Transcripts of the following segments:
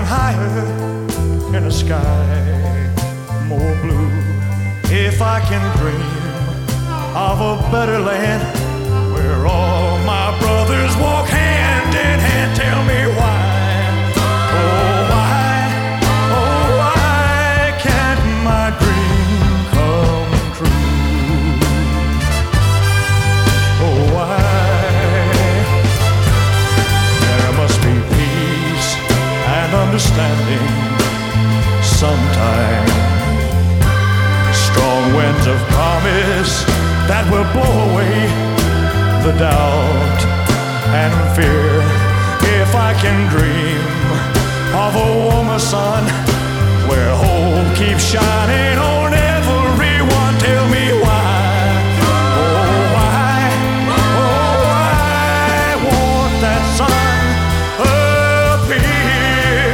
higher in a sky more blue. If I can dream of a better land where all my brothers walk hand in hand, tell me why, oh why, oh why can't my dream come true? Oh why? There must be peace and understanding sometime, strong winds of promise that will blow away the doubt and fear. If I can dream of a warmer sun where hope keeps shining on everyone, tell me why, oh why, oh why won't that sun appear?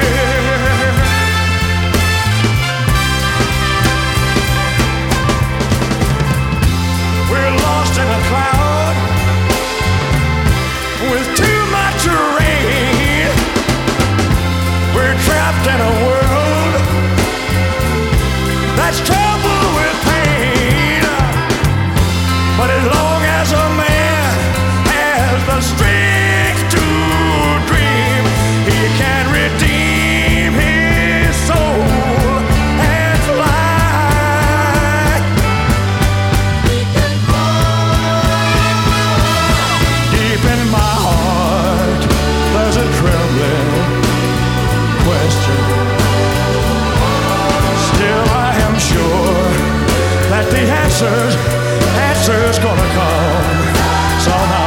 We're lost in a cloud with too much rain. We're trapped in a world that's troubled with pain. But as long as a man has the strength to dream, he can redeem his soul and fly. Deep in my heart, there's a trembling question. Still I am sure that the answer's gonna come somehow.